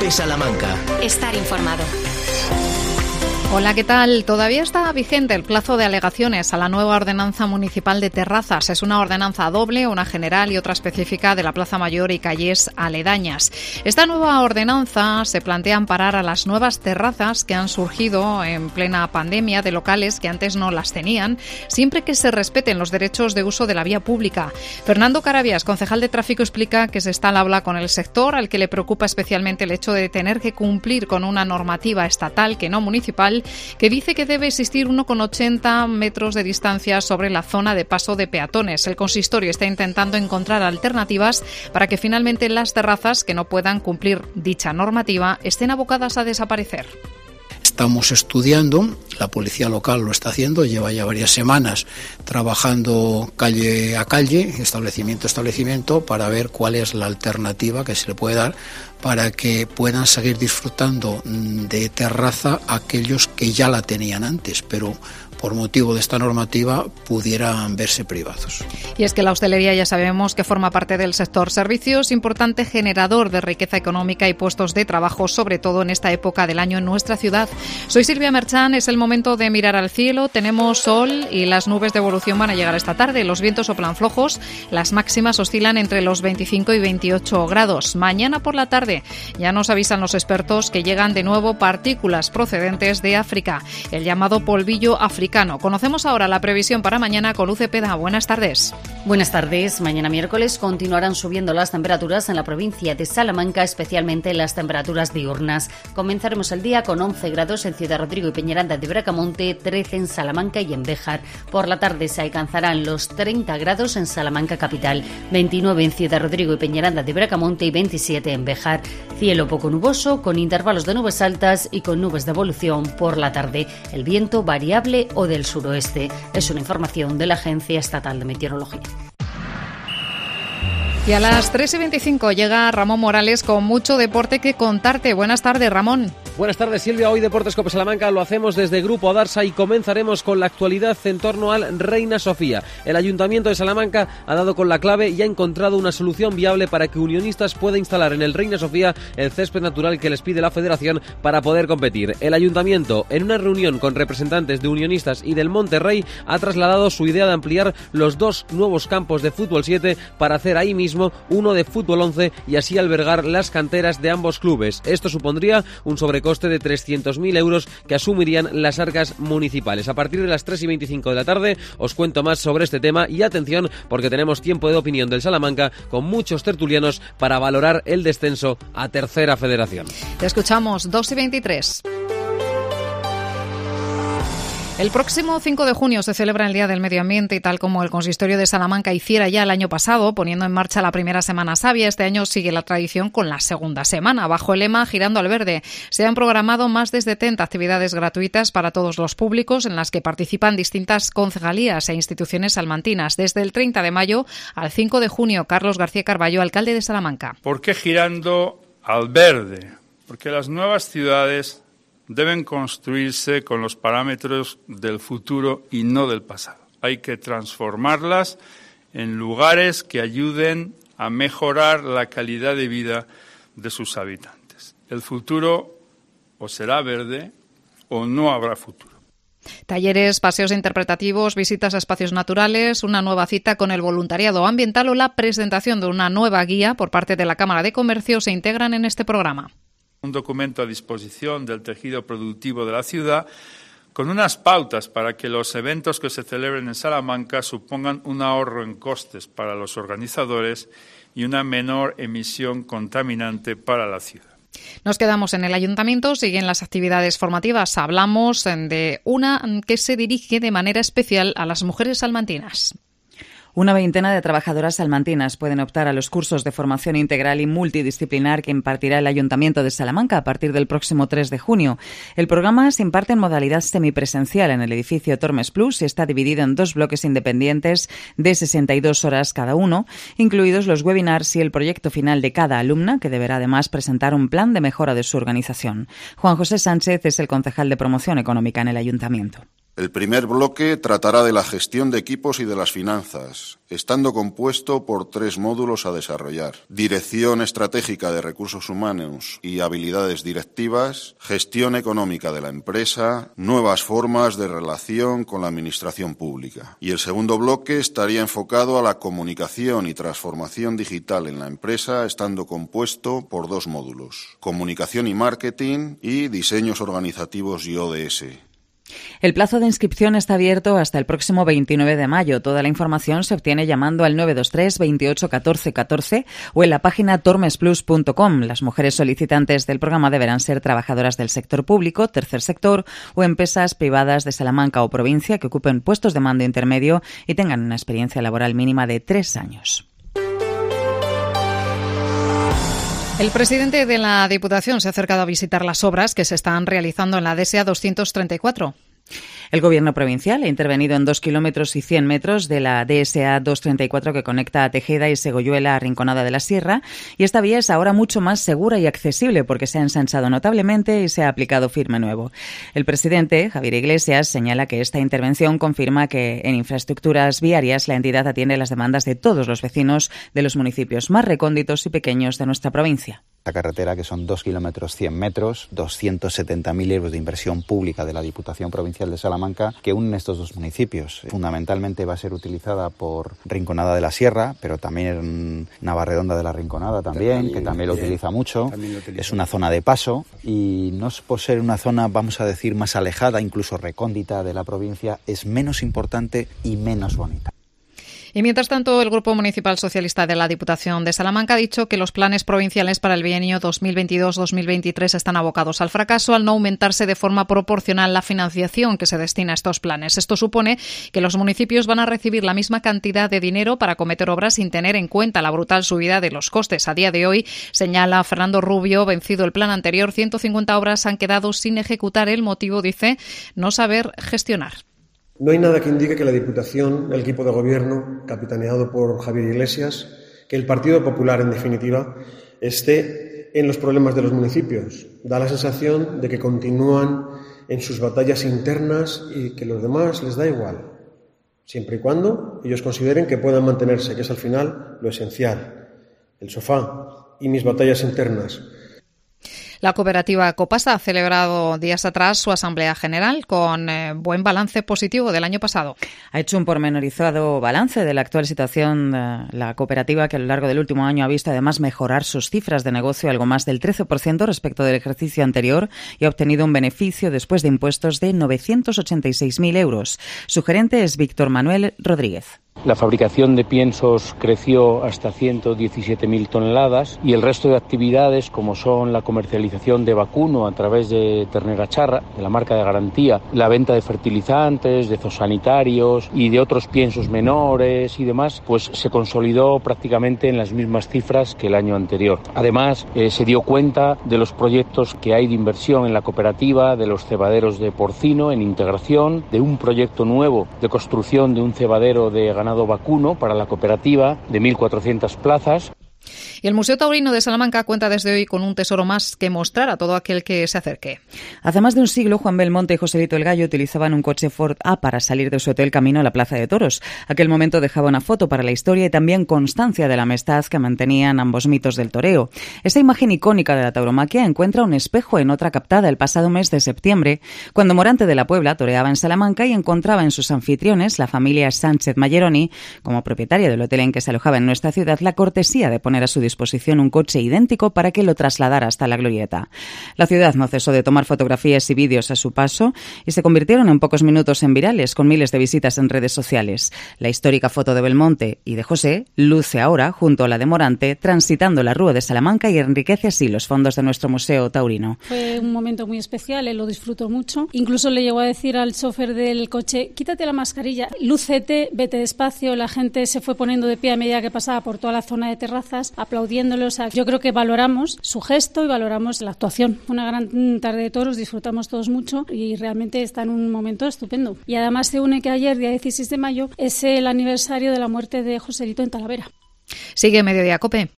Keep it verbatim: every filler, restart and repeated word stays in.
de Salamanca. Estar informado. Hola, ¿qué tal? Todavía está vigente el plazo de alegaciones a la nueva ordenanza municipal de terrazas. Es una ordenanza doble, una general y otra específica de la Plaza Mayor y calles aledañas. Esta nueva ordenanza se plantea amparar a las nuevas terrazas que han surgido en plena pandemia de locales que antes no las tenían, siempre que se respeten los derechos de uso de la vía pública. Fernando Carabias, concejal de tráfico, explica que se está al habla con el sector, al que le preocupa especialmente el hecho de tener que cumplir con una normativa estatal que no municipal, que dice que debe existir uno coma ochenta metros de distancia sobre la zona de paso de peatones. El consistorio está intentando encontrar alternativas para que finalmente las terrazas que no puedan cumplir dicha normativa estén abocadas a desaparecer. Estamos estudiando, la policía local lo está haciendo, lleva ya varias semanas trabajando calle a calle, establecimiento a establecimiento, para ver cuál es la alternativa que se le puede dar para que puedan seguir disfrutando de terraza aquellos que ya la tenían antes, pero por motivo de esta normativa pudieran verse privados. Y es que la hostelería ya sabemos que forma parte del sector servicios, importante generador de riqueza económica y puestos de trabajo, sobre todo en esta época del año en nuestra ciudad. Soy Silvia Merchán, es el momento de mirar al cielo, tenemos sol y las nubes de evolución van a llegar esta tarde. Los vientos soplan flojos, las máximas oscilan entre los veinticinco y veintiocho grados. Mañana por la tarde ya nos avisan los expertos que llegan de nuevo partículas procedentes de África, el llamado polvillo africano. Conocemos ahora la previsión para mañana con Luz Cepeda. Buenas tardes. Buenas tardes. Mañana miércoles continuarán subiendo las temperaturas en la provincia de Salamanca, especialmente las temperaturas diurnas. Comenzaremos el día con once grados en Ciudad Rodrigo y Peñaranda de Bracamonte, trece en Salamanca y en Béjar. Por la tarde se alcanzarán los treinta grados en Salamanca capital, veintinueve en Ciudad Rodrigo y Peñaranda de Bracamonte y veintisiete en Béjar. Cielo poco nuboso, con intervalos de nubes altas y con nubes de evolución por la tarde. El viento variable o del suroeste. Es una información de la Agencia Estatal de Meteorología. Y a las tres y veinticinco llega Ramón Morales con mucho deporte que contarte. Buenas tardes, Ramón. Buenas tardes, Silvia. Hoy Deportes Cope Salamanca lo hacemos desde Grupo Adarsa y comenzaremos con la actualidad en torno al Reina Sofía. El Ayuntamiento de Salamanca ha dado con la clave y ha encontrado una solución viable para que Unionistas pueda instalar en el Reina Sofía el césped natural que les pide la Federación para poder competir. El Ayuntamiento, en una reunión con representantes de Unionistas y del Monterrey, ha trasladado su idea de ampliar los dos nuevos campos de fútbol siete para hacer ahí mismo uno de fútbol once y así albergar las canteras de ambos clubes. Esto supondría un sobrecoste de trescientos mil euros que asumirían las arcas municipales. A partir de las tres y veinticinco de la tarde os cuento más sobre este tema y atención porque tenemos tiempo de opinión del Salamanca con muchos tertulianos para valorar el descenso a Tercera Federación. Te escuchamos, dos y veintitrés. El próximo cinco de junio se celebra el Día del Medio Ambiente y tal como el Consistorio de Salamanca hiciera ya el año pasado, poniendo en marcha la primera Semana Sabia, este año sigue la tradición con la segunda semana. Bajo el lema Girando al Verde, se han programado más de setenta actividades gratuitas para todos los públicos en las que participan distintas concejalías e instituciones salmantinas. Desde el treinta de mayo al cinco de junio, Carlos García Carballo, alcalde de Salamanca. ¿Por qué Girando al Verde? Porque las nuevas ciudades deben construirse con los parámetros del futuro y no del pasado. Hay que transformarlas en lugares que ayuden a mejorar la calidad de vida de sus habitantes. El futuro o será verde o no habrá futuro. Talleres, paseos interpretativos, visitas a espacios naturales, una nueva cita con el voluntariado ambiental o la presentación de una nueva guía por parte de la Cámara de Comercio se integran en este programa. Un documento a disposición del tejido productivo de la ciudad con unas pautas para que los eventos que se celebren en Salamanca supongan un ahorro en costes para los organizadores y una menor emisión contaminante para la ciudad. Nos quedamos en el Ayuntamiento, siguen las actividades formativas. Hablamos de una que se dirige de manera especial a las mujeres salmantinas. Una veintena de trabajadoras salmantinas pueden optar a los cursos de formación integral y multidisciplinar que impartirá el Ayuntamiento de Salamanca a partir del próximo tres de junio. El programa se imparte en modalidad semipresencial en el edificio Tormes Plus y está dividido en dos bloques independientes de sesenta y dos horas cada uno, incluidos los webinars y el proyecto final de cada alumna, que deberá además presentar un plan de mejora de su organización. Juan José Sánchez es el concejal de Promoción Económica en el Ayuntamiento. El primer bloque tratará de la gestión de equipos y de las finanzas, estando compuesto por tres módulos a desarrollar: dirección estratégica de recursos humanos y habilidades directivas, gestión económica de la empresa, nuevas formas de relación con la administración pública. Y el segundo bloque estaría enfocado a la comunicación y transformación digital en la empresa, estando compuesto por dos módulos: comunicación y marketing y diseños organizativos y O D S. El plazo de inscripción está abierto hasta el próximo veintinueve de mayo. Toda la información se obtiene llamando al nueve dos tres, veintiocho, catorce, catorce o en la página tormesplus punto com. Las mujeres solicitantes del programa deberán ser trabajadoras del sector público, tercer sector o empresas privadas de Salamanca o provincia que ocupen puestos de mando intermedio y tengan una experiencia laboral mínima de tres años. El presidente de la Diputación se ha acercado a visitar las obras que se están realizando en la D S A doscientos treinta y cuatro. El Gobierno provincial ha intervenido en dos kilómetros y cien metros de la D S A doscientos treinta y cuatro que conecta a Tejeda y Segoyuela a Rinconada de la Sierra, y esta vía es ahora mucho más segura y accesible porque se ha ensanchado notablemente y se ha aplicado firme nuevo. El presidente, Javier Iglesias, señala que esta intervención confirma que en infraestructuras viarias la entidad atiende las demandas de todos los vecinos de los municipios más recónditos y pequeños de nuestra provincia. La carretera, que son dos kilómetros cien metros, doscientos setenta mil euros de inversión pública de la Diputación Provincial de Salamanca, que unen estos dos municipios. Fundamentalmente va a ser utilizada por Rinconada de la Sierra, pero también Navarredonda de la Rinconada también, también que también lo bien, utiliza mucho. Lo utiliza. Es una zona de paso y no es por ser una zona, vamos a decir, más alejada, incluso recóndita de la provincia, es menos importante y menos bonita. Y mientras tanto, el Grupo Municipal Socialista de la Diputación de Salamanca ha dicho que los planes provinciales para el bienio dos mil veintidós dos mil veintitrés están abocados al fracaso al no aumentarse de forma proporcional la financiación que se destina a estos planes. Esto supone que los municipios van a recibir la misma cantidad de dinero para acometer obras sin tener en cuenta la brutal subida de los costes. A día de hoy, señala Fernando Rubio, vencido el plan anterior, ciento cincuenta obras han quedado sin ejecutar. El motivo, dice, no saber gestionar. No hay nada que indique que la Diputación, el equipo de gobierno, capitaneado por Javier Iglesias, que el Partido Popular, en definitiva, esté en los problemas de los municipios. Da la sensación de que continúan en sus batallas internas y que a los demás les da igual, siempre y cuando ellos consideren que puedan mantenerse, que es al final lo esencial, el sofá y mis batallas internas. La cooperativa Copasa ha celebrado días atrás su asamblea general con eh, buen balance positivo del año pasado. Ha hecho un pormenorizado balance de la actual situación de la cooperativa, que a lo largo del último año ha visto además mejorar sus cifras de negocio algo más del trece por ciento respecto del ejercicio anterior y ha obtenido un beneficio después de impuestos de novecientos ochenta y seis mil euros. Su gerente es Víctor Manuel Rodríguez. La fabricación de piensos creció hasta ciento diecisiete mil toneladas y el resto de actividades, como son la comercialización de vacuno a través de ternera charra, de la marca de garantía, la venta de fertilizantes, de zoosanitarios y de otros piensos menores y demás, pues se consolidó prácticamente en las mismas cifras que el año anterior. Además, eh, se dio cuenta de los proyectos que hay de inversión en la cooperativa, de los cebaderos de porcino en integración, de un proyecto nuevo de construcción de un cebadero de ganado vacuno para la cooperativa de mil cuatrocientas plazas. Y el Museo Taurino de Salamanca cuenta desde hoy con un tesoro más que mostrar a todo aquel que se acerque. Hace más de un siglo, Juan Belmonte y Joselito el Gallo utilizaban un coche Ford A para salir de su hotel camino a la Plaza de Toros. Aquel momento dejaba una foto para la historia y también constancia de la amistad que mantenían ambos mitos del toreo. Esa imagen icónica de la tauromaquia encuentra un espejo en otra captada el pasado mes de septiembre, cuando Morante de la Puebla toreaba en Salamanca y encontraba en sus anfitriones, la familia Sánchez Malleroni, como propietaria del hotel en que se alojaba en nuestra ciudad, la cortesía de poner a su disposición un coche idéntico para que lo trasladara hasta la glorieta. La ciudad no cesó de tomar fotografías y vídeos a su paso y se convirtieron en pocos minutos en virales, con miles de visitas en redes sociales. La histórica foto de Belmonte y de José luce ahora junto a la de Morante, transitando la Rúa de Salamanca y enriquece así los fondos de nuestro Museo Taurino. Fue un momento muy especial, él lo disfrutó mucho. Incluso le llegó a decir al chofer del coche, quítate la mascarilla, lúcete, vete despacio. La gente se fue poniendo de pie a medida que pasaba por toda la zona de terrazas, aplaudiéndolo. O sea, yo creo que valoramos su gesto y valoramos la actuación. Una gran tarde de toros, disfrutamos todos mucho y realmente está en un momento estupendo. Y además se une que ayer, día dieciséis de mayo, es el aniversario de la muerte de Joselito en Talavera. Sigue Mediodía COPE.